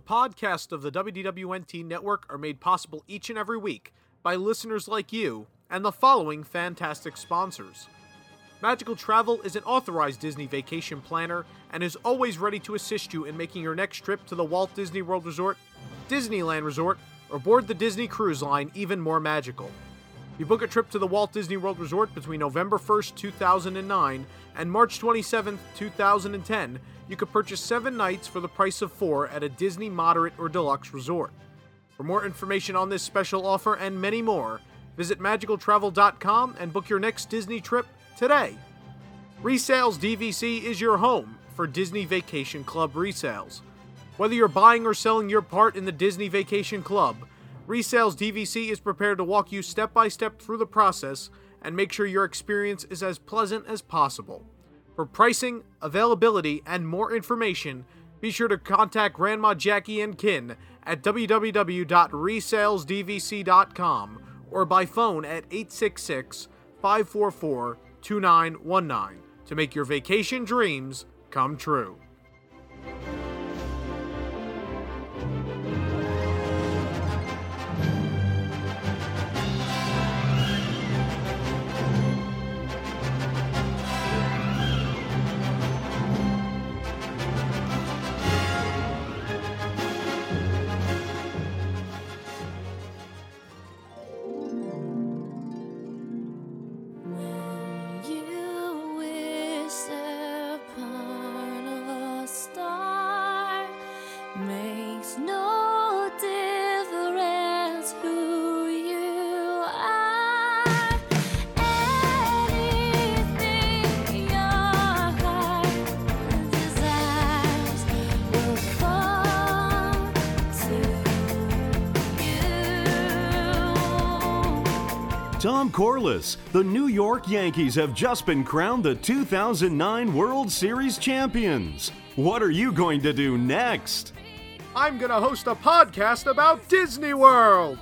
podcasts of the WDWNT Network are made possible each and every week by listeners like you and the following fantastic sponsors. Magical Travel is an authorized Disney vacation planner and is always ready to assist you in making your next trip to the Walt Disney World Resort, Disneyland Resort, or board the Disney Cruise Line even more magical. You book a trip to the Walt Disney World Resort between November 1st, 2009 and March 27th, 2010, you could purchase 7 nights for the price of 4 at a Disney Moderate or Deluxe resort. For more information on this special offer and many more, visit magicaltravel.com and book your next Disney trip today. Resales DVC is your home for Disney Vacation Club resales. Whether you're buying or selling your part in the Disney Vacation Club, Resales DVC is prepared to walk you step by step through the process and make sure your experience is as pleasant as possible. For pricing, availability, and more information, be sure to contact Grandma Jackie and Kin at www.resalesdvc.com or by phone at 866-544-2919 to make your vacation dreams come true. Tom Corliss, the New York Yankees have just been crowned the 2009 World Series champions. What are you going to do next? I'm going to host a podcast about Disney World.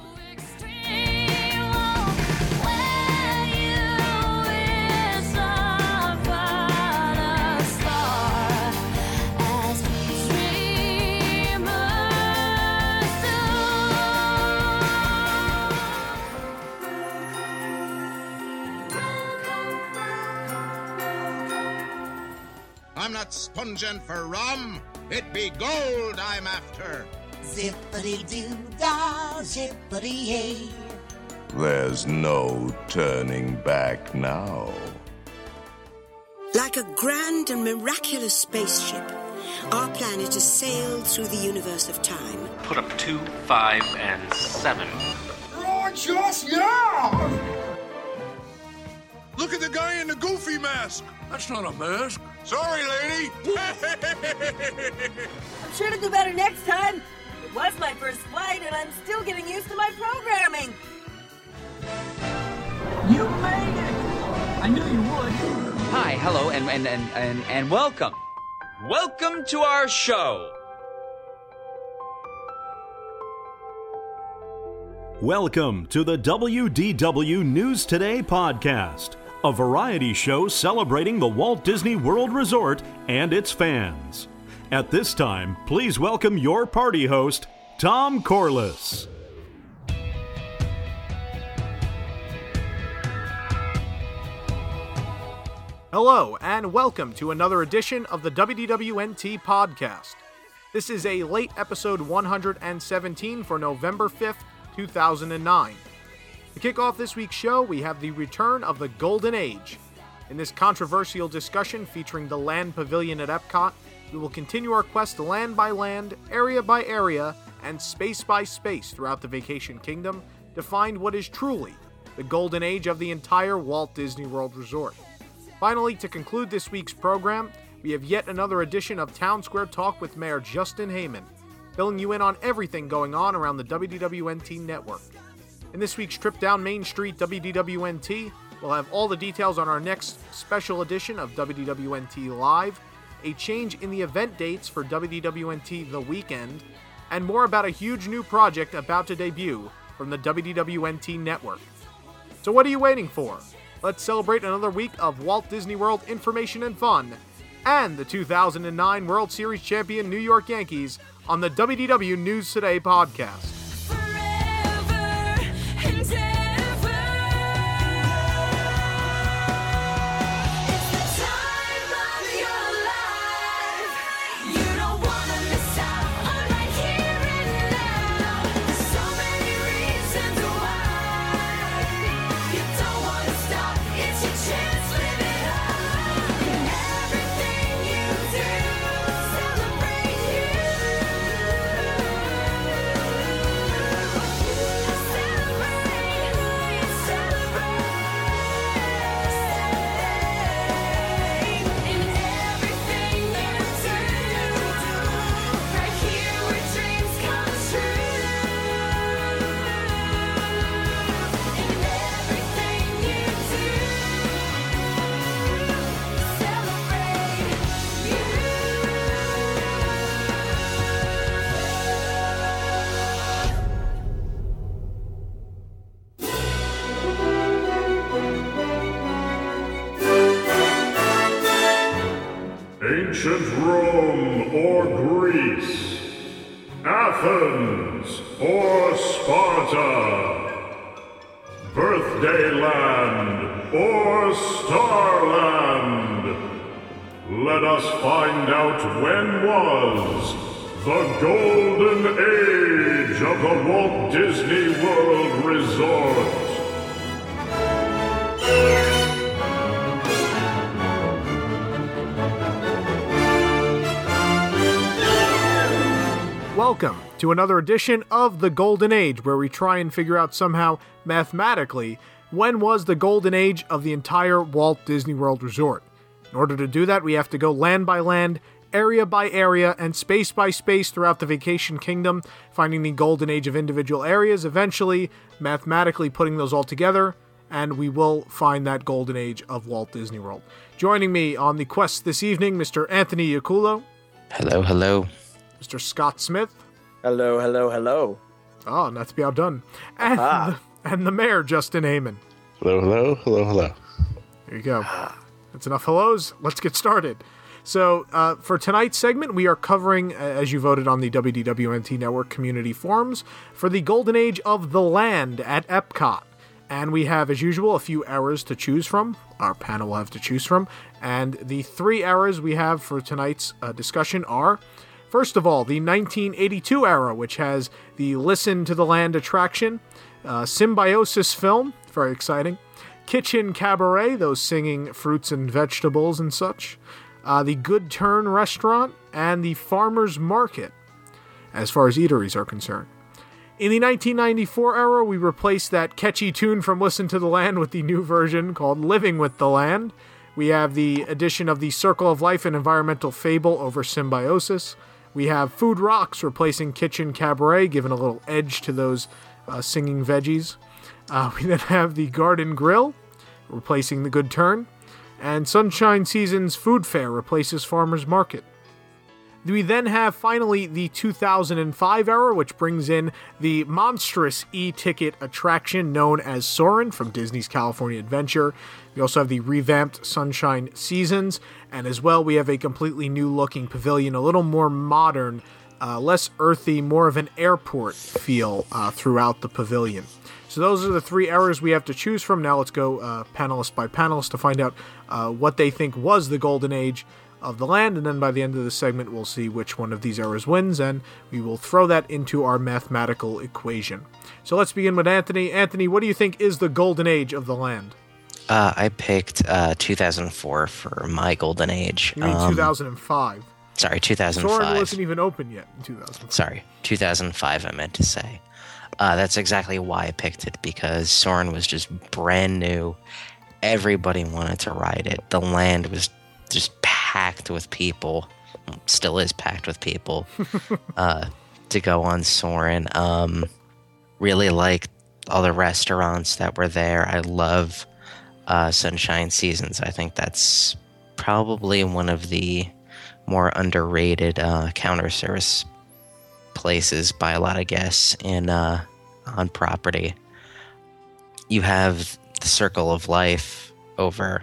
I'm not sponging for rum. It be gold I'm after. Zippity-doo-dah, zippity-yay. There's no turning back now. Like a grand and miraculous spaceship, our planet has sailed through the universe of time. Put up 2, 5, and 7. Righteous, yeah! Look at the guy in the goofy mask. That's not a mask. Sorry, lady. I'm sure to do better next time. It was my first flight, and I'm still getting used to my programming. You made it! I knew you would. Hi, hello, and welcome. Welcome to our show. Welcome to the WDW News Today podcast, a variety show celebrating the Walt Disney World Resort and its fans. At this time, please welcome your party host, Tom Corliss. Hello, and welcome to another edition of the WDWNT podcast. This is a late episode 117 for November 5th, 2009. To kick off this week's show, we have the return of the Golden Age. In this controversial discussion featuring the Land Pavilion at Epcot, we will continue our quest land by land, area by area, and space by space throughout the Vacation Kingdom to find what is truly the Golden Age of the entire Walt Disney World Resort. Finally, to conclude this week's program, we have yet another edition of Town Square Talk with Mayor Justin Heyman, filling you in on everything going on around the WDWNT network. In this week's trip down Main Street WDWNT, we'll have all the details on our next special edition of WDWNT Live, a change in the event dates for WDWNT The Weekend, and more about a huge new project about to debut from the WDWNT network. So what are you waiting for? Let's celebrate another week of Walt Disney World information and fun, and the 2009 World Series champion New York Yankees on the WDW News Today podcast. Ancient Rome or Greece, Athens or Sparta, Birthday Land or Starland. Let us find out when was the golden age of the Walt Disney World Resort. Welcome to another edition of The Golden Age, where we try and figure out somehow, mathematically, when was the golden age of the entire Walt Disney World Resort. In order to do that, we have to go land by land, area by area, and space by space throughout the Vacation Kingdom, finding the golden age of individual areas, eventually mathematically putting those all together, and we will find that golden age of Walt Disney World. Joining me on the quest this evening, Mr. Anthony Iacullo. Hello, hello. Mr. Scott Smith. Hello, hello, hello. Oh, not to be outdone. And the mayor, Justin Heyman. Hello, hello, hello, hello. There you go. That's enough hellos. Let's get started. So, for tonight's segment, we are covering, as you voted on the WDWNT Network community forums, for the golden age of the land at Epcot. And we have, as usual, a few eras to choose from. Our panel will have to choose from. And the three eras we have for tonight's discussion are, first of all, the 1982 era, which has the Listen to the Land attraction, Symbiosis film, very exciting, Kitchen Cabaret, those singing fruits and vegetables and such, the Good Turn restaurant, and the Farmer's Market, as far as eateries are concerned. In the 1994 era, we replaced that catchy tune from Listen to the Land with the new version called Living with the Land. We have the addition of the Circle of Life and Environmental Fable over Symbiosis. We have Food Rocks replacing Kitchen Cabaret, giving a little edge to those singing veggies. We then have the Garden Grill replacing the Good Turn. And Sunshine Season's Food Fair replaces Farmer's Market. We then have, finally, the 2005 era, which brings in the monstrous e-ticket attraction known as Soarin' from Disney's California Adventure. We also have the revamped Sunshine Seasons, and as well, we have a completely new-looking pavilion, a little more modern, less earthy, more of an airport feel throughout the pavilion. So those are the three eras we have to choose from. Now let's go panelist by panelist to find out what they think was the golden age of the land, and then by the end of the segment we'll see which one of these eras wins, and we will throw that into our mathematical equation. So let's begin with Anthony. Anthony, what do you think is the golden age of the land? I picked 2004 for my golden age. You mean 2005? Sorry, 2005. Soarin' wasn't even open yet in 2005. Sorry, 2005 I meant to say. That's exactly why I picked it, because Soarin' was just brand new. Everybody wanted to ride it. The land was just packed with people, still is packed with people, to go on Soarin'. Really liked all the restaurants that were there. I love Sunshine Seasons. I think that's probably one of the more underrated counter service places by a lot of guests on property. You have the Circle of Life over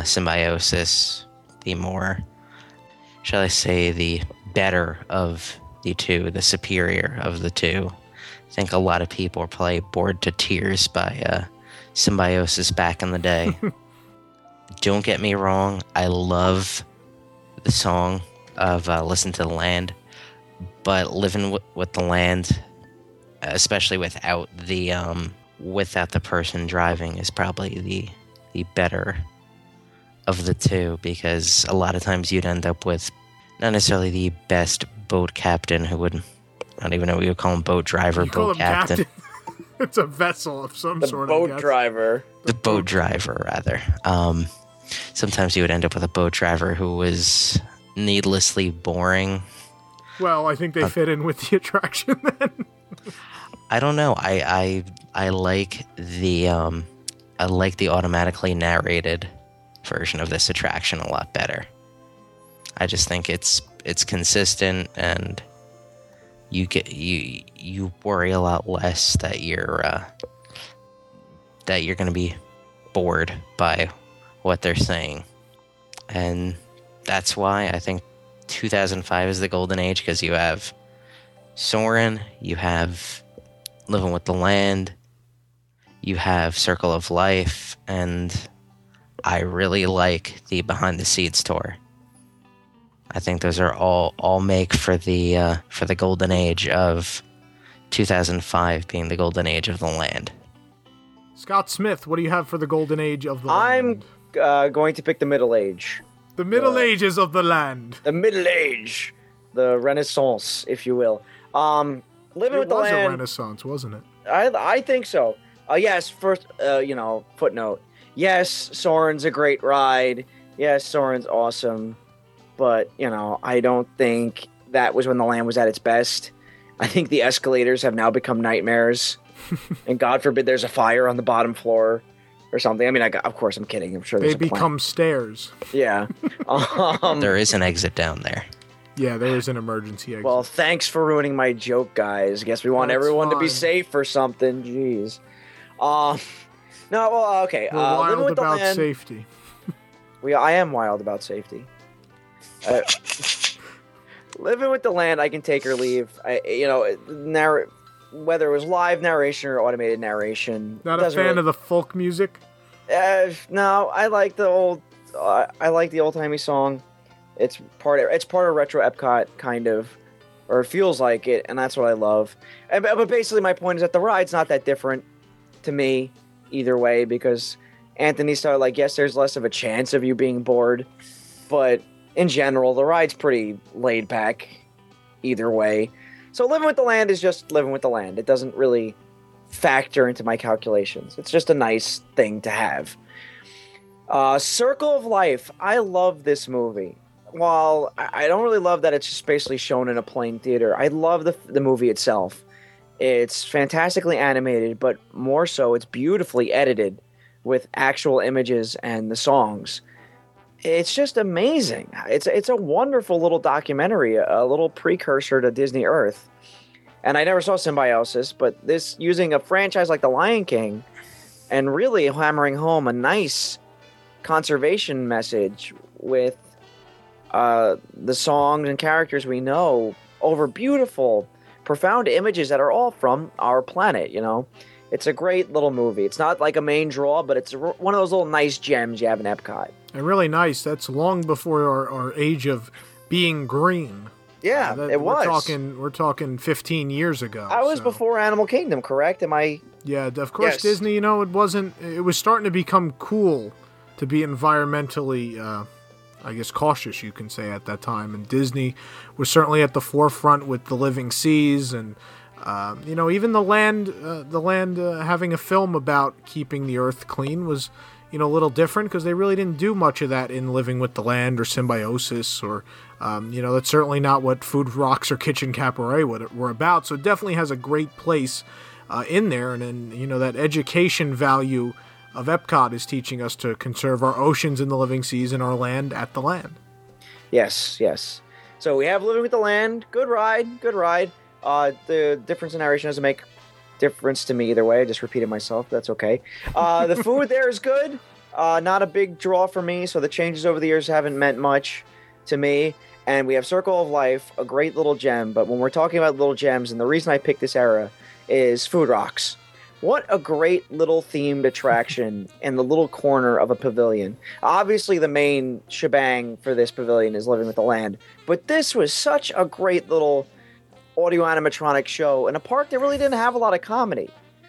Symbiosis, the more, shall I say, the better of the superior of the two. I think a lot of people are probably bored to tears by Symbiosis back in the day. Don't get me wrong, I love the song of Listen to the Land, but Living with the Land, especially without the person driving, is probably the better of the two, because a lot of times you'd end up with not necessarily the best boat captain who would, I don't even know what you would call him, boat driver, boat captain. It's a vessel of some sort. The boat driver. The boat driver, rather. Sometimes you would end up with a boat driver who was needlessly boring. Well, I think they fit in with the attraction then. I don't know. I like the automatically narrated version of this attraction a lot better. I just think it's consistent, and you worry a lot less that you're going to be bored by what they're saying. And that's why I think 2005 is the golden age, because you have Soarin', you have Living with the Land, you have Circle of Life, and I really like the Behind the Seats tour. I think those are all make for the golden age of 2005 being the golden age of the land. Scott Smith, what do you have for the golden age of the land? I'm going to pick the Middle Age. The Middle Ages of the land. The Middle Age. The Renaissance, if you will. Living with the Land. It was a Renaissance, wasn't it? I think so. Yes, first, footnote. Yes, Soarin's a great ride. Yes, Soarin's awesome. But, I don't think that was when the land was at its best. I think the escalators have now become nightmares. And God forbid there's a fire on the bottom floor or something. I mean, of course, I'm kidding. I'm sure they become stairs. Yeah. There is an exit down there. Yeah, there is an emergency exit. Well, thanks for ruining my joke, guys. I guess we want everyone to be safe or something. Jeez. No, well, okay. We're wild about safety. I am wild about safety. Living with the Land, I can take or leave. Whether it was live narration or automated narration. Not a fan of the folk music? No, I like the old timey song. It's part of retro Epcot, kind of, or it feels like it, and that's what I love. But basically, my point is that the ride's not that different to me either way, because Anthony started like, yes, there's less of a chance of you being bored, but in general, the ride's pretty laid back either way. So Living with the Land is just Living with the Land. It doesn't really factor into my calculations. It's just a nice thing to have. Circle of Life. I love this movie. While I don't really love that it's just basically shown in a plain theater, I love the movie itself. It's fantastically animated, but more so, it's beautifully edited with actual images and the songs. It's just amazing. It's a wonderful little documentary, a little precursor to Disney Earth. And I never saw Symbiosis, but this, using a franchise like The Lion King and really hammering home a nice conservation message with the songs and characters we know over beautiful, profound images that are all from our planet, It's a great little movie. It's not like a main draw, but it's one of those little nice gems you have in Epcot. And really nice. That's long before our age of being green. Yeah, it was. We're talking 15 years ago. I was before Animal Kingdom, correct? Am I? Yeah, of course. Yes. Disney, it was starting to become cool to be environmentally, cautious, you can say, at that time. And Disney was certainly at the forefront with The Living Seas and, even the land having a film about keeping the earth clean was, a little different, because they really didn't do much of that in Living with the Land or Symbiosis or, that's certainly not what Food Rocks or Kitchen Cabaret were about. So it definitely has a great place in there. And then, that education value of Epcot is teaching us to conserve our oceans and the living seas and our land at the land. Yes. So we have Living with the Land. Good ride. The difference in narration doesn't make difference to me either way. I just repeated myself. That's okay. The food there is good. Not a big draw for me, so the changes over the years haven't meant much to me. And we have Circle of Life, a great little gem. But when we're talking about little gems, and the reason I picked this era is Food Rocks. What a great little themed attraction in the little corner of a pavilion. Obviously, the main shebang for this pavilion is Living with the Land. But this was such a great little audio animatronic show in a park that really didn't have a lot of comedy,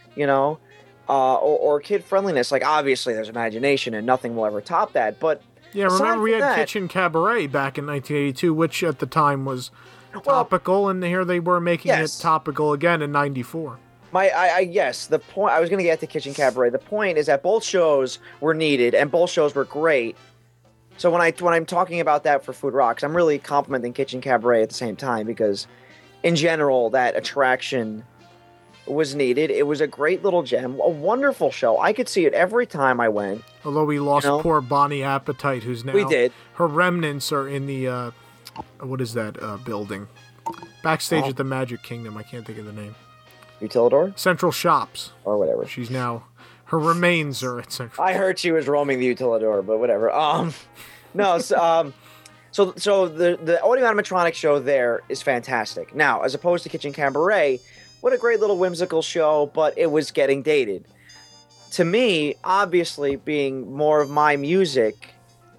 or kid friendliness. Like, obviously, there's imagination and nothing will ever top that. But yeah, remember we had Kitchen Cabaret back in 1982, which at the time was topical, and here they were making it topical again in 94. Yes, the point I was going to get to Kitchen Cabaret. The point is that both shows were needed and both shows were great. So when I'm talking about that for Food Rocks, I'm really complimenting Kitchen Cabaret at the same time because, in general, that attraction was needed. It was a great little gem, a wonderful show. I could see it every time I went. Although we lost poor Bonnie Appetite, who's now her remnants are in the what is that building backstage at the Magic Kingdom. I can't think of the name. Utilidor? Central Shops. Or whatever. She's now... Her remains are at Central I heard she was roaming the Utilidor, but whatever. No, so the audio animatronic show there is fantastic. Now, as opposed to Kitchen Cabaret, what a great little whimsical show, but it was getting dated. To me, obviously, being more of my music,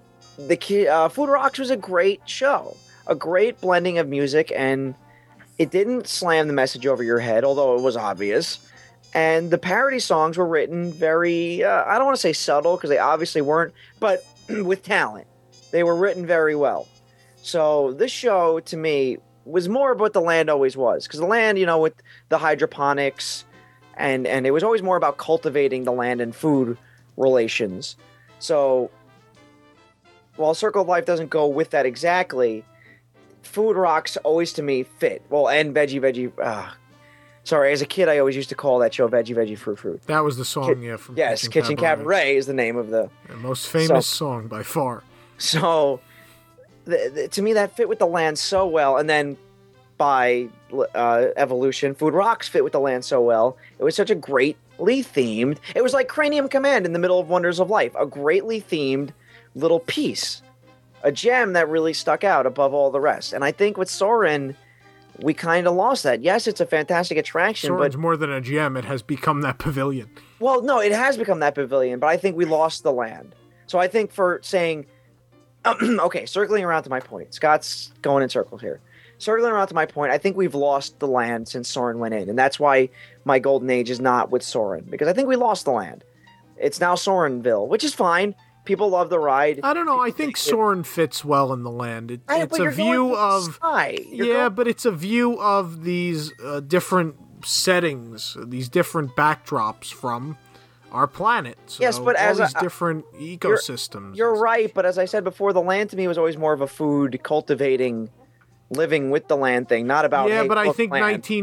Food Rocks was a great show. A great blending of music, and it didn't slam the message over your head, although it was obvious. And the parody songs were written very, I don't want to say subtle, because they obviously weren't, but with talent. They were written very well. So this show, to me, was more about the land always was. Because the land, with the hydroponics, and it was always more about cultivating the land and food relations. So while Circle of Life doesn't go with that exactly, Food Rocks always to me fit. Well, and Veggie. Sorry, as a kid, I always used to call that show Veggie Fruit. That was the song, from Kitchen Cabaret is the name of the most famous song by far. So, to me, that fit with the land so well. And then by evolution, Food Rocks fit with the land so well. It was such a greatly themed. It was like Cranium Command in the middle of Wonders of Life, a greatly themed little piece. A gem that really stuck out above all the rest. And I think with Soarin', we kind of lost that. Yes, it's a fantastic attraction, Soarin's more than a gem. It has become that pavilion. Well, no, it has become that pavilion, but I think we lost the land. So I think for saying, okay, circling around to my point. Scott's going in circles here. Circling around to my point, I think we've lost the land since Soarin' went in. And that's why my golden age is not with Soarin', because I think we lost the land. It's now Soarin'ville, which is fine. People love the ride. I don't know. I think Soarin' fits well in the land. It's a view of... but it's a view of these different settings, these different backdrops from our planet. So yes, but all these different ecosystems. You're right, but as I said before, the land to me was always more of a food cultivating, living with the land thing, not about but I think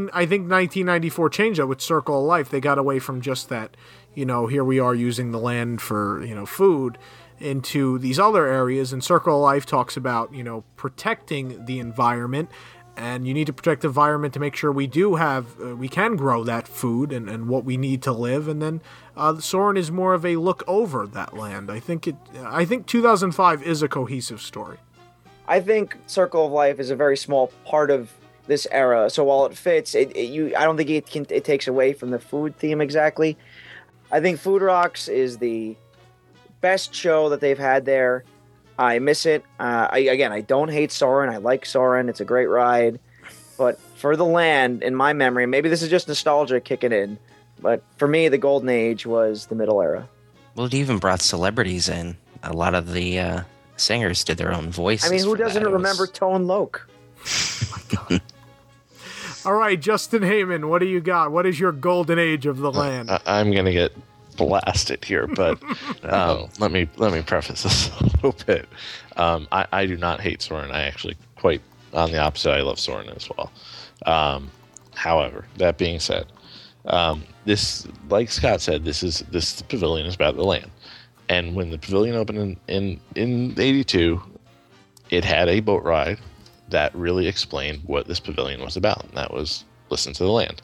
1994 changed that with Circle of Life. They got away from just that. Here we are using the land for, food into these other areas. And Circle of Life talks about, protecting the environment. And you need to protect the environment to make sure we do have, we can grow that food and what we need to live. And then Soarin' is more of a look over that land. I think 2005 is a cohesive story. I think Circle of Life is a very small part of this era. So while it fits, I don't think it takes away from the food theme exactly. I think Food Rocks is the best show that they've had there. I miss it. I don't hate Soarin'. I like Soarin'. It's a great ride. But for the land, in my memory, maybe this is just nostalgia kicking in, but for me, the golden age was the middle era. Well, it even brought celebrities in. A lot of the singers did their own voices. I mean, who doesn't remember Tone Loc? Oh my God. All right, Justin Heyman, what do you got? What is your golden age of the land? I'm going to get blasted here, but let me preface this a little bit. I do not hate Soarin'. I actually, quite on the opposite, I love Soarin' as well. However, that being said, this, like Scott said, this pavilion is about the land. And when the pavilion opened in 82, it had a boat ride that really explained what this pavilion was about, and that was Listen to the Land.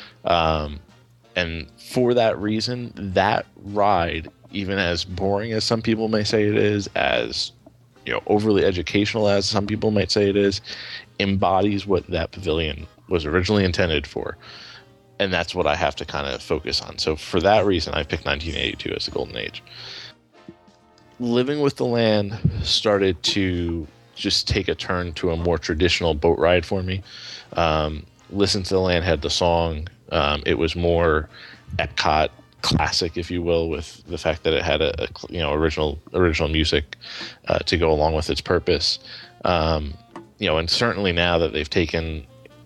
And for that reason, that ride, even as boring as some people may say it is, as overly educational as some people might say it is, embodies what that pavilion was originally intended for. And that's what I have to kind of focus on. So for that reason, I picked 1982 as the golden age. Living with the Land started to just take a turn to a more traditional boat ride for me. Listen to the Land had the song. It was more Epcot classic, if you will, with the fact that it had a original music to go along with its purpose. And certainly now that they've taken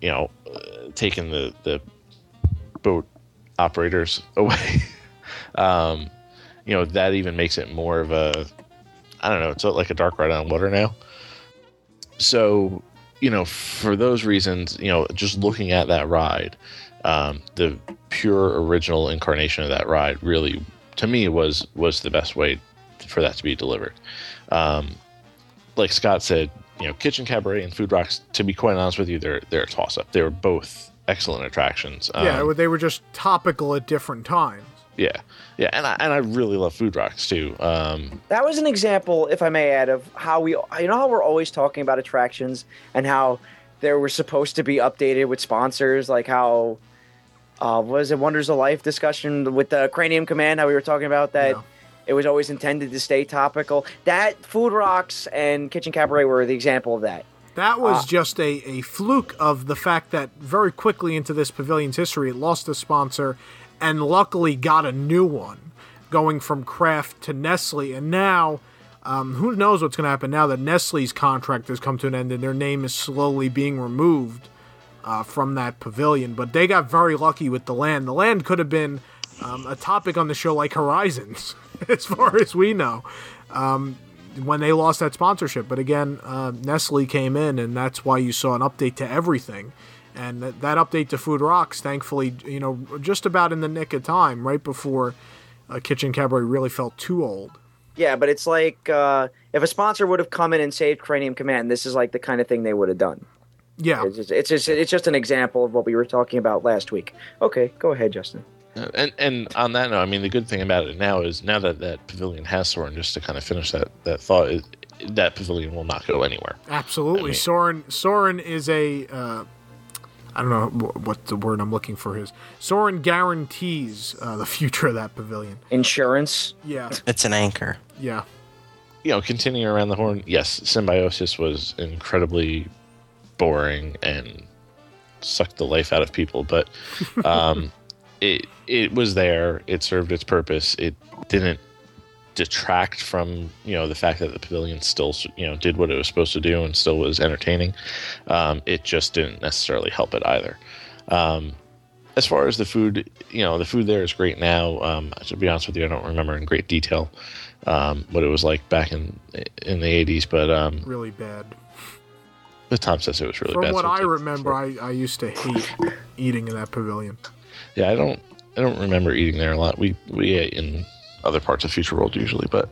the boat operators away, that even makes it more of a, I don't know, it's like a dark ride on water now. So, for those reasons, just looking at that ride, the pure original incarnation of that ride really, to me, was the best way for that to be delivered. Like Scott said, Kitchen Cabaret and Food Rocks, to be quite honest with you, they're a toss-up. They were both excellent attractions. They were just topical at different times. Yeah, and I really love Food Rocks too. That was an example, if I may add, of how how we're always talking about attractions and how they were supposed to be updated with sponsors, like how was it Wonders of Life discussion with the Cranium Command, how we were talking about that. Yeah. It was always intended to stay topical. That Food Rocks and Kitchen Cabaret were the example of that. That was just a fluke of the fact that very quickly into this pavilion's history, it lost a sponsor and luckily got a new one, going from Kraft to Nestle. And now, who knows what's going to happen now that Nestle's contract has come to an end and their name is slowly being removed from that pavilion. But they got very lucky with the Land. The Land could have been a topic on the show like Horizons, as far as we know, when they lost that sponsorship. But again, Nestle came in, and that's why you saw an update to everything. And that update to Food Rocks, thankfully, just about in the nick of time, right before Kitchen Cabaret really felt too old. Yeah, but it's like if a sponsor would have come in and saved Cranium Command, this is like the kind of thing they would have done. Yeah. It's just an example of what we were talking about last week. Okay, go ahead, Justin. And on that note, I mean, the good thing about it now is now that pavilion has Soarin', just to kind of finish that thought, is that pavilion will not go anywhere. Absolutely. Soarin' is a... I don't know what the word I'm looking for is. Soarin' guarantees the future of that pavilion. Insurance? Yeah. It's an anchor. Yeah. Continuing around the horn, yes, Symbiosis was incredibly boring and sucked the life out of people, but it was there. It served its purpose. It didn't detract from the fact that the pavilion still did what it was supposed to do and still was entertaining. It just didn't necessarily help it either. As far as the food, the food there is great now. To be honest with you, I don't remember in great detail what it was like back in the 80s, but really bad. The Tom says it was really bad. From what I remember, I used to hate eating in that pavilion. Yeah, I don't remember eating there a lot. We ate in other parts of Future World usually, but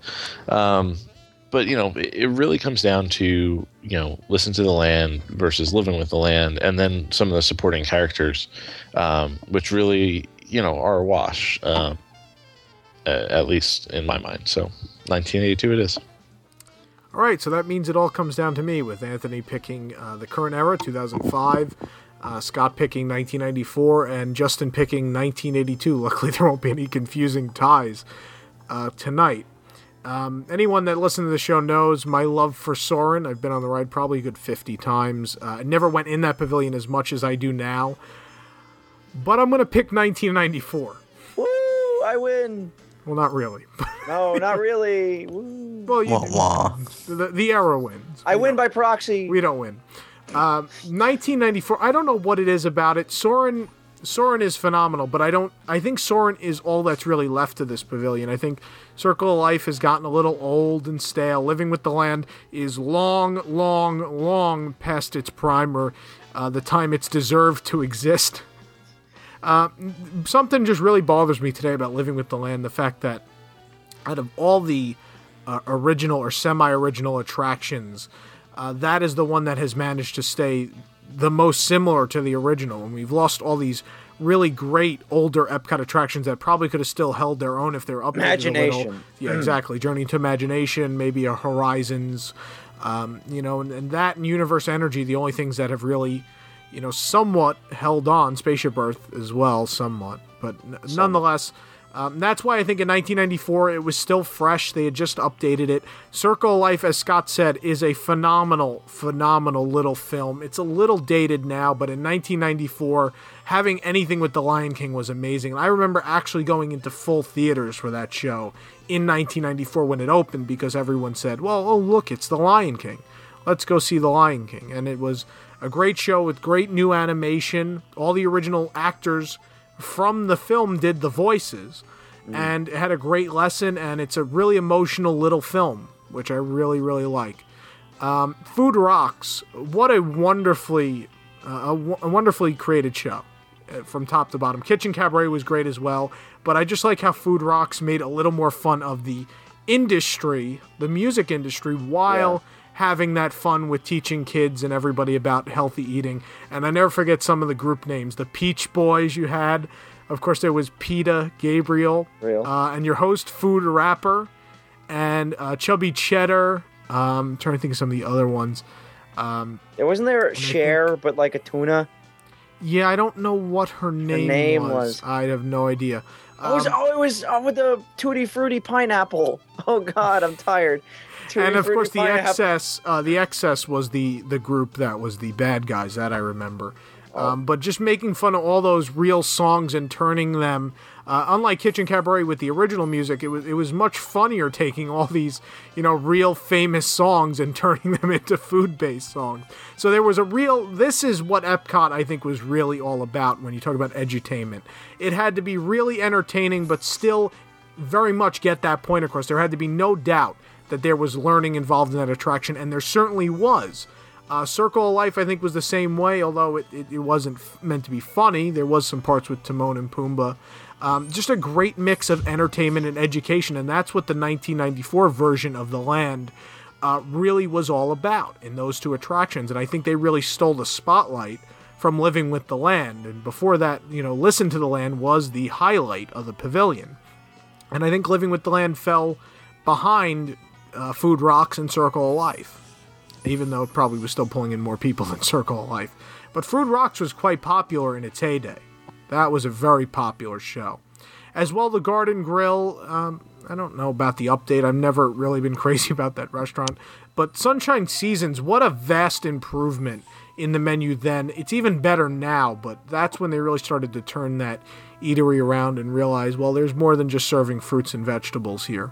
it really comes down to listen to the Land versus living with the Land, and then some of the supporting characters, which really are a wash, at least in my mind. So 1982 it is. All right, so that means it all comes down to me, with Anthony picking the current era, 2005, Scott picking 1994, and Justin picking 1982. Luckily, there won't be any confusing ties tonight. Anyone that listens to the show knows my love for Soarin'. I've been on the ride probably a good 50 times. I never went in that pavilion as much as I do now. But I'm going to pick 1994. Woo! I win! Well, not really. No, not really. Woo. Well, the era wins. I win by proxy. We don't win. 1994, I don't know what it is about it. Soarin' is phenomenal, but I think Soarin' is all that's really left of this pavilion. I think Circle of Life has gotten a little old and stale. Living with the Land is long past its prime, or the time it's deserved to exist. Something just really bothers me today about Living with the Land, the fact that out of all the original or semi-original attractions, that is the one that has managed to stay the most similar to the original. And we've lost all these really great older Epcot attractions that probably could have still held their own if they're updated Imagination. a little. Yeah, exactly. Journey to Imagination, maybe a Horizons, and that and Universe Energy, the only things that have really, somewhat held on. Spaceship Earth as well, somewhat. But nonetheless, that's why I think in 1994 it was still fresh. They had just updated it. Circle of Life, as Scott said, is a phenomenal little film. It's a little dated now, but in 1994, having anything with The Lion King was amazing. And I remember actually going into full theaters for that show in 1994 when it opened because everyone said, well, oh, look, it's The Lion King. Let's go see The Lion King. And it was a great show with great new animation. All the original actors from the film did the voices, and it had a great lesson, and it's a really emotional little film, which I really, really like. Food Rocks, what a wonderfully created show from top to bottom. Kitchen Cabaret was great as well, but I just like how Food Rocks made a little more fun of the industry, the music industry, while having that fun with teaching kids and everybody about healthy eating. And I never forget some of the group names. The Peach Boys you had. Of course, there was PETA, Gabriel, and your host, Food Rapper, and Chubby Cheddar. I'm trying to think of some of the other ones. Wasn't there Cher, but like a tuna? Yeah, I don't know what her name was. I have no idea. It was with the Tutti Frutti pineapple. Oh, God, I'm tired. And of course, the excess was the group that was the bad guys, that I remember. But just making fun of all those real songs and turning them, unlike Kitchen Cabaret with the original music, it was much funnier taking all these, real famous songs and turning them into food-based songs. So there was this is what Epcot, I think, was really all about when you talk about edutainment. It had to be really entertaining, but still very much get that point across. There had to be no doubt that there was learning involved in that attraction, and there certainly was. Circle of Life, I think, was the same way, although it wasn't meant to be funny. There was some parts with Timon and Pumbaa. Just a great mix of entertainment and education, and that's what the 1994 version of The Land really was all about in those two attractions. And I think they really stole the spotlight from Living with the Land. And before that, Listen to the Land was the highlight of the pavilion. And I think Living with the Land fell behind Food Rocks and Circle of Life, even though it probably was still pulling in more people than Circle of Life. But Food Rocks was quite popular in its heyday. That was a very popular show. As well, the Garden Grill, I don't know about the update. I've never really been crazy about that restaurant. But Sunshine Seasons, what a vast improvement in the menu then. It's even better now, but that's when they really started to turn that eatery around and realize, well, there's more than just serving fruits and vegetables here.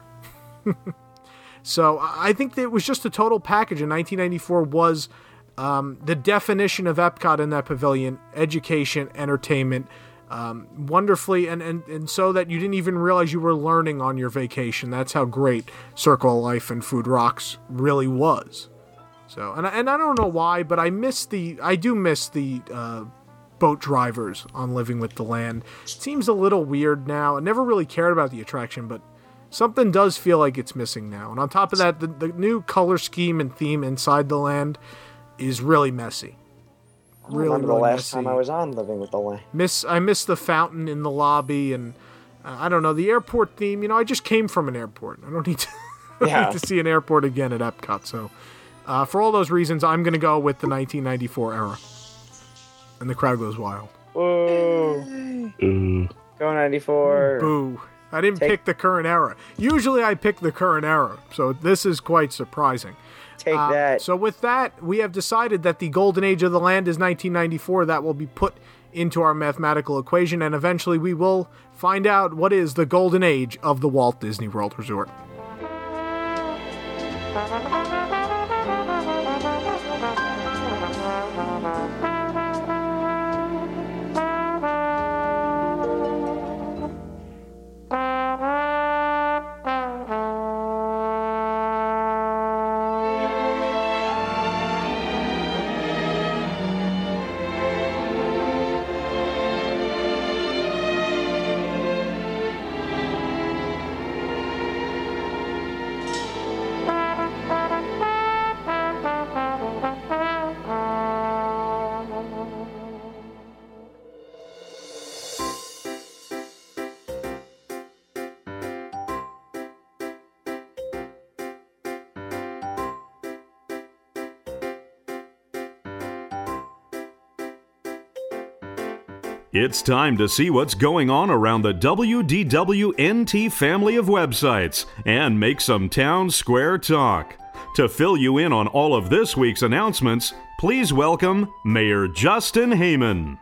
So I think that it was just a total package, and 1994 was the definition of Epcot in that pavilion: education, entertainment, wonderfully, and so that you didn't even realize you were learning on your vacation. That's how great Circle of Life and Food Rocks really was. So, and I don't know why, but I do miss the boat drivers on Living with the Land. It seems a little weird now. I never really cared about the attraction, but something does feel like it's missing now. And on top of that, the new color scheme and theme inside the land is really messy. I remember the last time I was on Living with the Land. I miss the fountain in the lobby, and I don't know, the airport theme. I just came from an airport. I don't need to, need to see an airport again at Epcot. So for all those reasons, I'm going to go with the 1994 era. And the crowd goes wild. Whoa. Go 94. Boo. I didn't pick the current era. Usually I pick the current era, so this is quite surprising. Take that. So with that, we have decided that the golden age of the land is 1994. That will be put into our mathematical equation, and eventually we will find out what is the golden age of the Walt Disney World Resort. It's time to see what's going on around the WDWNT family of websites and make some town square talk. To fill you in on all of this week's announcements, please welcome Mayor Justin Heyman.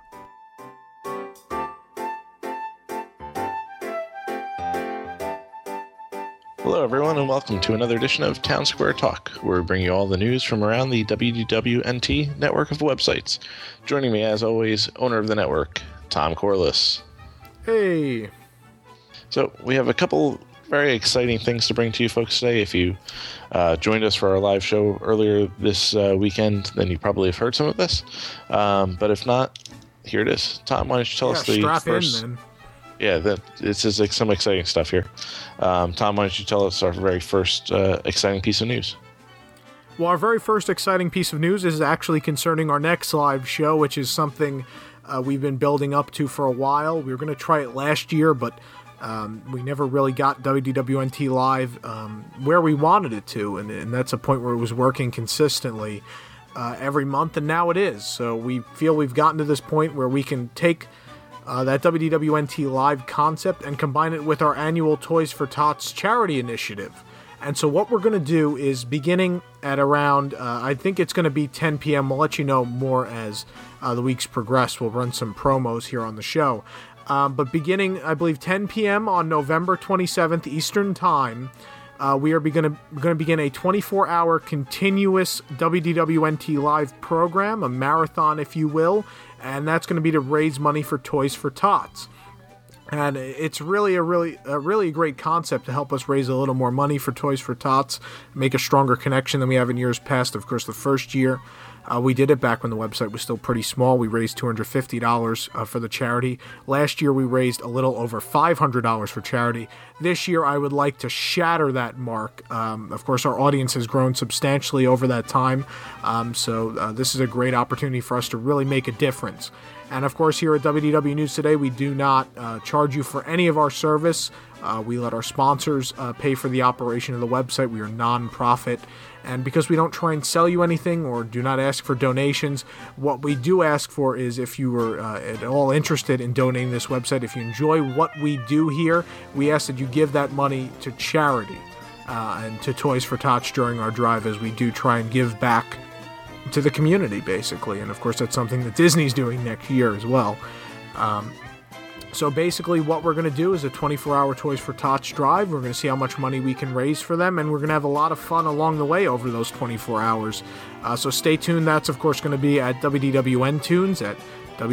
Hello, everyone, and welcome to another edition of Town Square Talk, where we bring you all the news from around the WDWNT network of websites. Joining me, as always, owner of the network, Tom Corliss. Hey. So, we have a couple very exciting things to bring to you folks today. If you joined us for our live show earlier this weekend, then you probably have heard some of this. But if not, here it is. Tom, why don't you tell us the first... In, then. Yeah, this is like some exciting stuff here. Tom, why don't you tell us our very first exciting piece of news? Well, our very first exciting piece of news is actually concerning our next live show, which is something we've been building up to for a while. We were going to try it last year, but we never really got WDWNT Live where we wanted it to, and that's a point where it was working consistently every month, and now it is. So we feel we've gotten to this point where we can take that WDWNT Live concept and combine it with our annual Toys for Tots charity initiative. And so what we're going to do is, beginning at around, I think it's going to be 10 p.m. We'll let you know more as the weeks progress. We'll run some promos here on the show. But beginning, I believe, 10 p.m. on November 27th Eastern Time, we are going to begin a 24-hour continuous WDWNT Live program, a marathon, if you will. And that's going to be to raise money for Toys for Tots. And it's really a really great concept to help us raise a little more money for Toys for Tots, make a stronger connection than we have in years past. Of course, the first year we did it back when the website was still pretty small. We raised $250 for the charity. Last year, we raised a little over $500 for charity. This year, I would like to shatter that mark. Of course, our audience has grown substantially over that time, so this is a great opportunity for us to really make a difference. And of course, here at WDW News Today, we do not charge you for any of our service. We let our sponsors pay for the operation of the website. We are non-profit. And because we don't try and sell you anything or do not ask for donations, what we do ask for is, if you were at all interested in donating this website, if you enjoy what we do here, we ask that you give that money to charity and to Toys for Tots during our drive, as we do try and give back to the community, basically. And of course, that's something that Disney's doing next year as well. So basically what we're going to do is a 24-hour Toys for Tots drive. We're going to see how much money we can raise for them, and we're going to have a lot of fun along the way over those 24 hours. So stay tuned. That's, of course, going to be at WDWNtunes at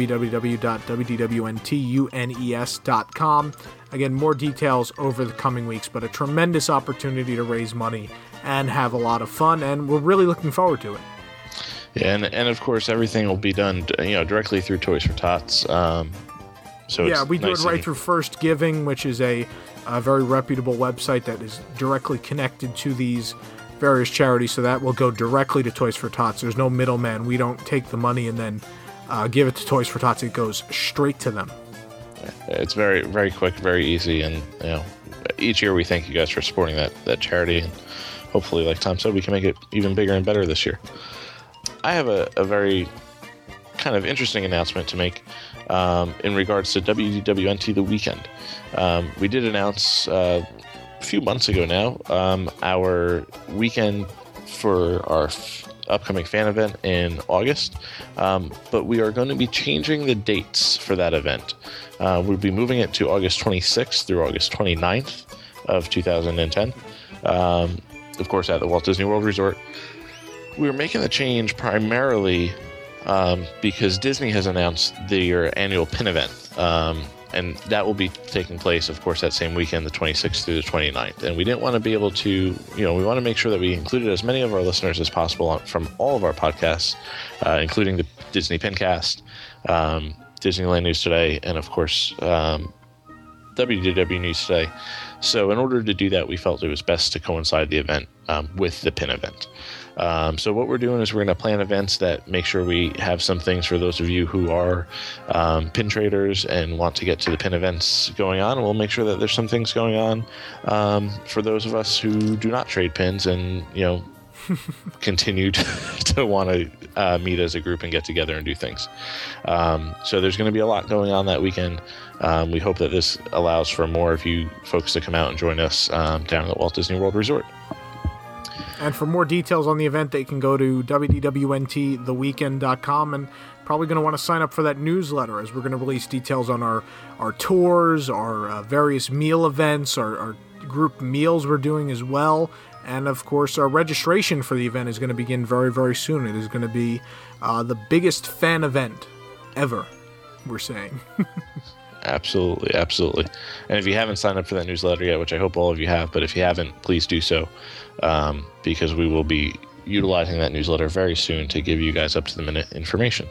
www.wdwntUNES.com. Again, more details over the coming weeks, but a tremendous opportunity to raise money and have a lot of fun, and we're really looking forward to it. Yeah, and of course, everything will be done directly through Toys for Tots. So yeah, we do it right through First Giving, which is a very reputable website that is directly connected to these various charities. So that will go directly to Toys for Tots. There's no middleman. We don't take the money and then give it to Toys for Tots. It goes straight to them. It's very, very quick, very easy, and each year we thank you guys for supporting that charity, and hopefully, like Tom said, we can make it even bigger and better this year. I have a very kind of interesting announcement to make. In regards to WDWNT The Weekend. We did announce a few months ago now our weekend for our upcoming fan event in August, but we are going to be changing the dates for that event. We'll be moving it to August 26th through August 29th of 2010, of course at the Walt Disney World Resort. We're making the change primarily because Disney has announced their annual pin event, and that will be taking place, of course, that same weekend, the 26th through the 29th. And we didn't want to be able to, we want to make sure that we included as many of our listeners as possible from all of our podcasts, including the Disney Pincast, Disneyland News Today, and of course, WDW News Today. So in order to do that, we felt it was best to coincide the event with the pin event. So what we're doing is we're going to plan events that make sure we have some things for those of you who are pin traders and want to get to the pin events going on. And we'll make sure that there's some things going on for those of us who do not trade pins and, continue to want to meet as a group and get together and do things. So there's going to be a lot going on that weekend. We hope that this allows for more of you folks to come out and join us down at the Walt Disney World Resort. And for more details on the event, they can go to www.nttheweekend.com, and probably going to want to sign up for that newsletter, as we're going to release details on our tours, our various meal events, our group meals we're doing as well. And of course, our registration for the event is going to begin very, very soon. It is going to be the biggest fan event ever, we're saying. Absolutely, absolutely. And if you haven't signed up for that newsletter yet, which I hope all of you have, but if you haven't, please do so, because we will be utilizing that newsletter very soon to give you guys up-to-the-minute information.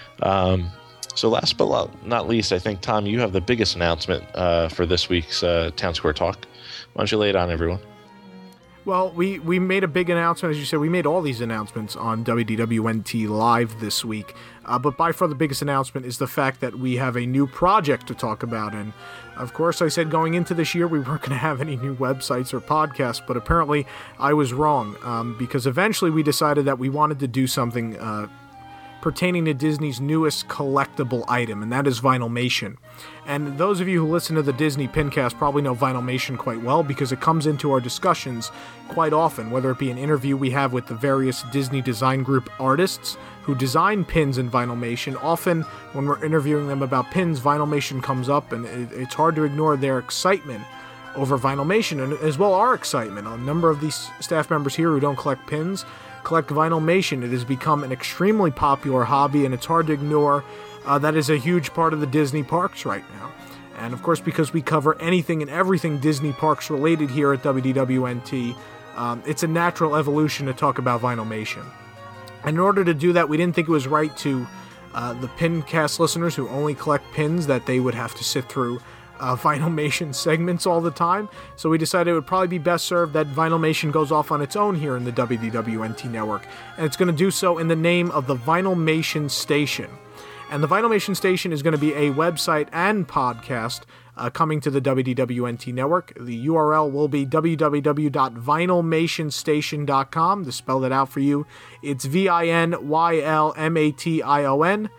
So last but not least, I think, Tom, you have the biggest announcement for this week's Town Square Talk. Why don't you lay it on everyone? Well, we made a big announcement. As you said, we made all these announcements on WDWNT Live this week. But by far the biggest announcement is the fact that we have a new project to talk about. And, of course, I said going into this year we weren't going to have any new websites or podcasts, but apparently I was wrong, because eventually we decided that we wanted to do something pertaining to Disney's newest collectible item, and that is Vinylmation. And those of you who listen to the Disney Pincast probably know Vinylmation quite well, because it comes into our discussions quite often, whether it be an interview we have with the various Disney Design Group artists who design pins in Vinylmation. Often when we're interviewing them about pins, Vinylmation comes up, and it's hard to ignore their excitement over Vinylmation, and as well our excitement. A number of these staff members here who don't collect pins collect Vinylmation. It has become an extremely popular hobby, and it's hard to ignore that is a huge part of the Disney parks right now. And of course, because we cover anything and everything Disney parks related here at WDWNT, it's a natural evolution to talk about Vinylmation. And in order to do that, we didn't think it was right to the Pincast listeners who only collect pins that they would have to sit through Vinylmation segments all the time. So we decided it would probably be best served that Vinylmation goes off on its own here in the WDWNT network. And it's going to do so in the name of the Vinylmation Station. And the Vinylmation Station is going to be a website and podcast coming to the WDWNT network. The URL will be www.vinylmationstation.com. To spell that out for you, it's VINYLMATION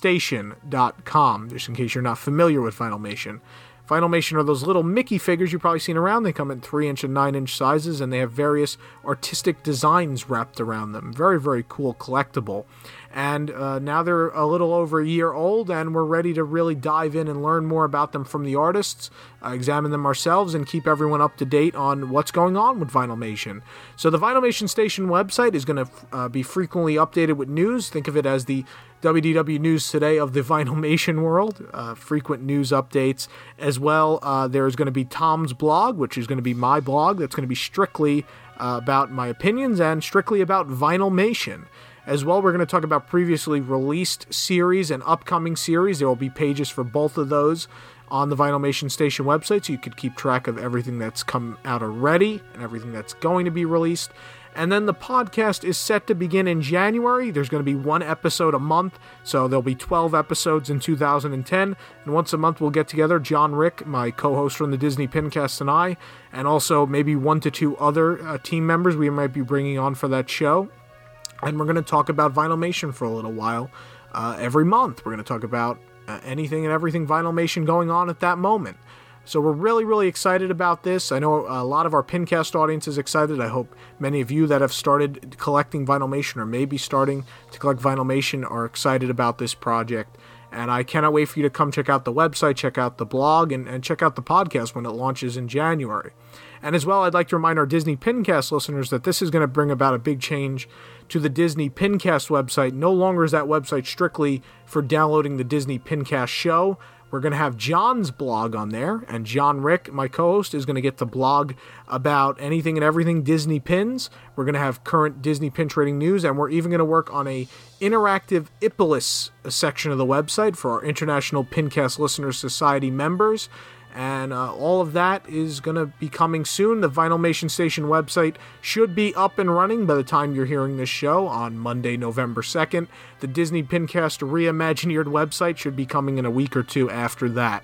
station.com, just in case you're not familiar with Vinylmation. Vinylmation are those little Mickey figures you've probably seen around. They come in 3-inch and 9-inch sizes, and they have various artistic designs wrapped around them. Very, very cool collectible. And now they're a little over a year old, and we're ready to really dive in and learn more about them from the artists, examine them ourselves, and keep everyone up to date on what's going on with Vinylmation. So the Vinylmation Station website is going to be frequently updated with news. Think of it as the WDW News Today of the Vinylmation world. Frequent news updates. As well, there's going to be Tom's blog, which is going to be my blog. That's going to be strictly about my opinions and strictly about Vinylmation. As well, we're going to talk about previously released series and upcoming series. There will be pages for both of those on the Vinylmation Station website, so you could keep track of everything that's come out already and everything that's going to be released. And then the podcast is set to begin in January. There's going to be one episode a month, so there'll be 12 episodes in 2010. And once a month we'll get together, John Rick, my co-host from the Disney Pincast, and I, and also maybe 1 to 2 other team members we might be bringing on for that show. And we're going to talk about Vinylmation for a little while every month. We're going to talk about anything and everything Vinylmation going on at that moment. So we're really, really excited about this. I know a lot of our Pincast audience is excited. I hope many of you that have started collecting Vinylmation or maybe starting to collect Vinylmation are excited about this project. And I cannot wait for you to come check out the website, check out the blog, and check out the podcast when it launches in January. And as well, I'd like to remind our Disney Pincast listeners that this is going to bring about a big change to the Disney Pincast website. No longer is that website strictly for downloading the Disney Pincast show. We're going to have John's blog on there, and John Rick, my co-host, is going to get the blog about anything and everything Disney pins. We're going to have current Disney pin trading news, and we're even going to work on a interactive Ippolis section of the website for our International Pincast Listeners Society members. And all of that is going to be coming soon. The Vinylmation Station website should be up and running by the time you're hearing this show on Monday, November 2nd. The Disney Pincast Reimagineered website should be coming in a week or two after that.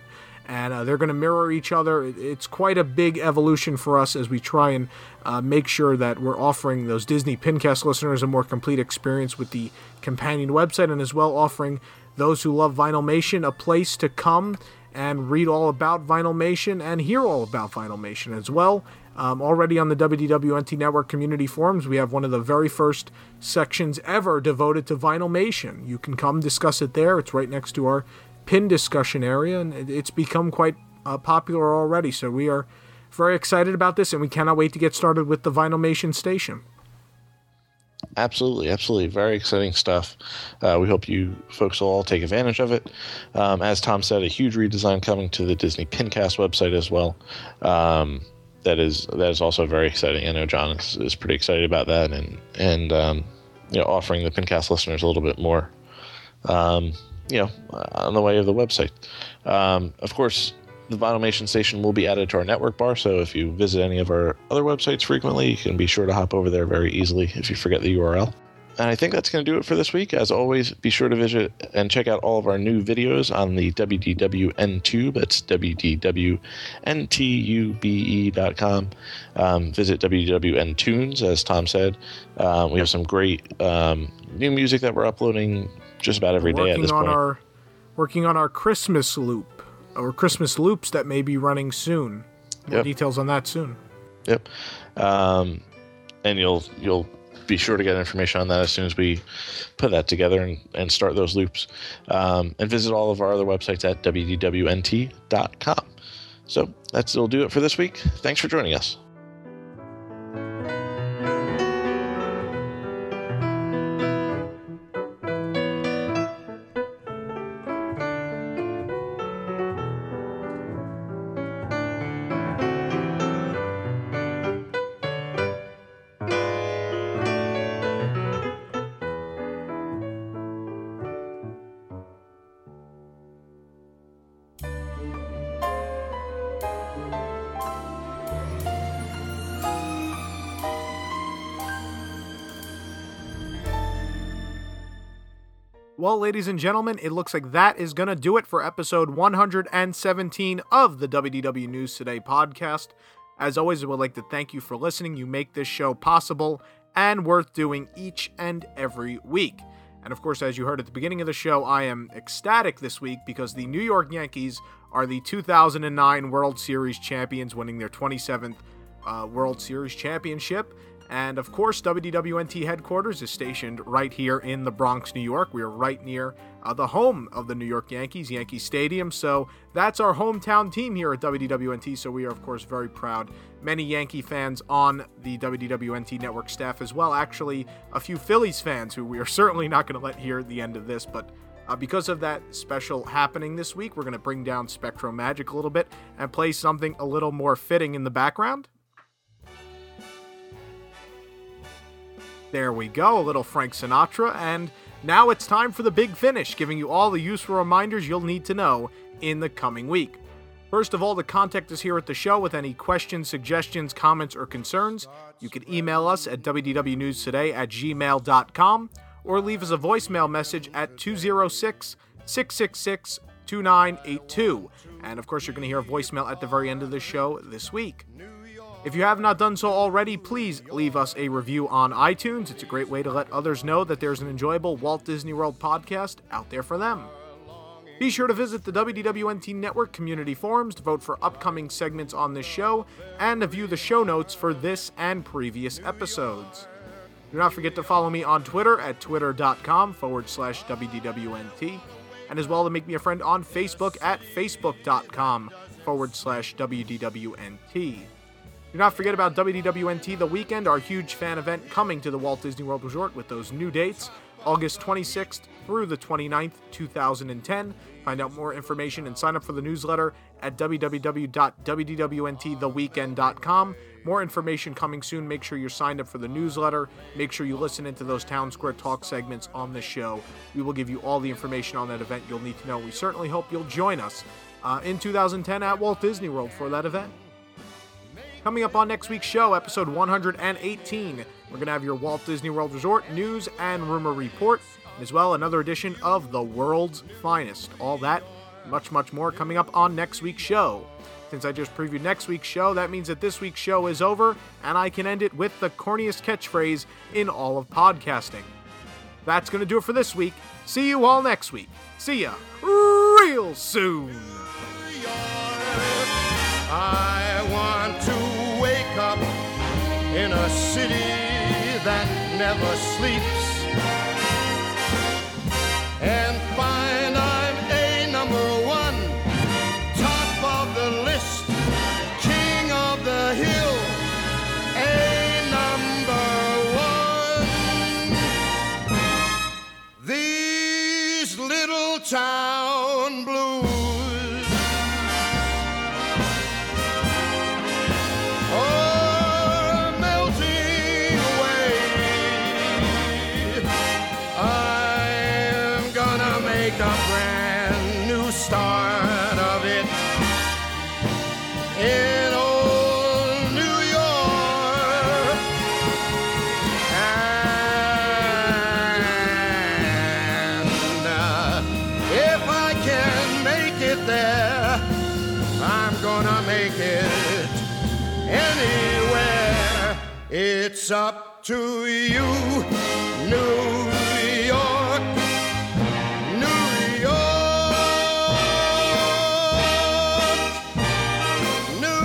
and they're going to mirror each other. It's quite a big evolution for us as we try and make sure that we're offering those Disney Pincast listeners a more complete experience with the companion website, and as well offering those who love Vinylmation a place to come and read all about Vinylmation and hear all about Vinylmation as well. Already on the WDWNT Network community forums, we have one of the very first sections ever devoted to Vinylmation. You can come discuss it there. It's right next to our pin discussion area, and it's become quite popular already. So we are very excited about this, and we cannot wait to get started with the Vinylmation station. Absolutely. Very exciting stuff. We hope you folks will all take advantage of it. As Tom said, a huge redesign coming to the Disney Pincast website as well. That is also very exciting. I know John is pretty excited about that, and offering the Pincast listeners a little bit more, on the way of the website. Of course, the Vinylmation station will be added to our network bar, so if you visit any of our other websites frequently, you can be sure to hop over there very easily if you forget the URL. And I think that's going to do it for this week. As always, be sure to visit and check out all of our new videos on the WDWNTube. That's WDWNTUBE.com. Visit WDWNTunes, as Tom said. We have some great new music that we're uploading just about every day at this point. Working on our Christmas loop, or Christmas loops that may be running soon. More details on that soon. Yep. And you'll be sure to get information on that as soon as we put that together and start those loops. And visit all of our other websites at WDWNT.com. So that'll do it for this week. Thanks for joining us. Well, ladies and gentlemen, it looks like that is going to do it for episode 117 of the WDW News Today podcast. As always, I would like to thank you for listening. You make this show possible and worth doing each and every week. And of course, as you heard at the beginning of the show, I am ecstatic this week because the New York Yankees are the 2009 World Series champions, winning their 27th World Series championship. And of course, WDWNT headquarters is stationed right here in the Bronx, New York. We are right near the home of the New York Yankees, Yankee Stadium. So that's our hometown team here at WDWNT. So we are, of course, very proud. Many Yankee fans on the WDWNT network staff as well. Actually, a few Phillies fans who we are certainly not going to let hear at the end of this. But because of that special happening this week, we're going to bring down Spectro Magic a little bit and play something a little more fitting in the background. There we go, a little Frank Sinatra, and now it's time for the big finish, giving you all the useful reminders you'll need to know in the coming week. First of all, to contact us here at the show with any questions, suggestions, comments, or concerns, you can email us at wdwnewstoday@gmail.com or leave us a voicemail message at 206-666-2982. And of course, you're going to hear a voicemail at the very end of the show this week. If you have not done so already, please leave us a review on iTunes. It's a great way to let others know that there's an enjoyable Walt Disney World podcast out there for them. Be sure to visit the WDWNT Network community forums to vote for upcoming segments on this show and to view the show notes for this and previous episodes. Do not forget to follow me on Twitter at twitter.com/WDWNT, and as well to make me a friend on Facebook at facebook.com/WDWNT. Do not forget about WDWNT The Weekend, our huge fan event coming to the Walt Disney World Resort with those new dates, August 26th through the 29th, 2010. Find out more information and sign up for the newsletter at www.wdwntheweekend.com. More information coming soon. Make sure you're signed up for the newsletter. Make sure you listen into those Town Square Talk segments on the show. We will give you all the information on that event you'll need to know. We certainly hope you'll join us in 2010 at Walt Disney World for that event. Coming up on next week's show, episode 118, we're going to have your Walt Disney World Resort news and rumor report, as well another edition of The World's Finest. All that Much, much more coming up on next week's show. Since I just previewed next week's show, that means that this week's show is over, and I can end it with the corniest catchphrase in all of podcasting. That's going to do it for this week. See you all next week. See ya real soon. I want to wake up in a city that never sleeps and find I'm a number one, top of the list, king of the hill, a number one. These little town blues are melting away. I'm gonna make a brand new start of it in old New York. And if I can make it there, I'm gonna make it anywhere. It's up to you, New York, New York, New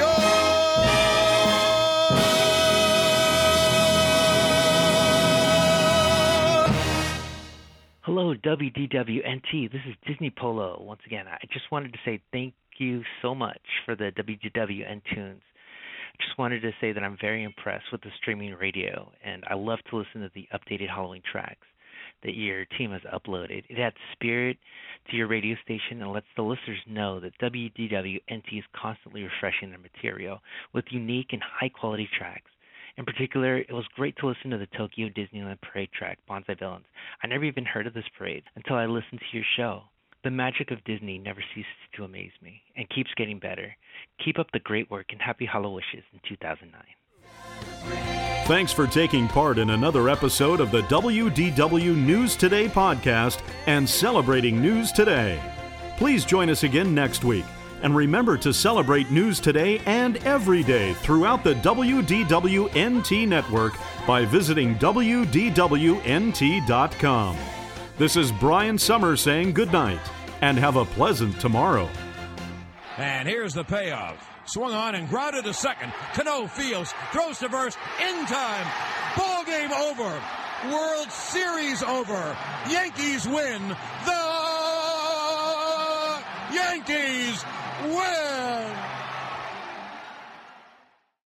York. Hello, WDWNT. This is Disney Polo. Once again, I just wanted to say thank you so much for the WDWN tunes. I just wanted to say that I'm very impressed with the streaming radio, and I love to listen to the updated Halloween tracks that your team has uploaded. It adds spirit to your radio station and lets the listeners know that WDWNT is constantly refreshing their material with unique and high-quality tracks. In particular, it was great to listen to the Tokyo Disneyland Parade track, Bonsai Villains. I never even heard of this parade until I listened to your show. The magic of Disney never ceases to amaze me and keeps getting better. Keep up the great work and happy Halloween wishes in 2009. Thanks for taking part in another episode of the WDW News Today podcast and celebrating News Today. Please join us again next week. And remember to celebrate News Today and every day throughout the WDWNT network by visiting WDWNT.com. This is Brian Summers saying goodnight and have a pleasant tomorrow. And here's the payoff. Swung on and grounded to second. Cano fields, throws to first, in time. Ball game over. World Series over. Yankees win. The Yankees win.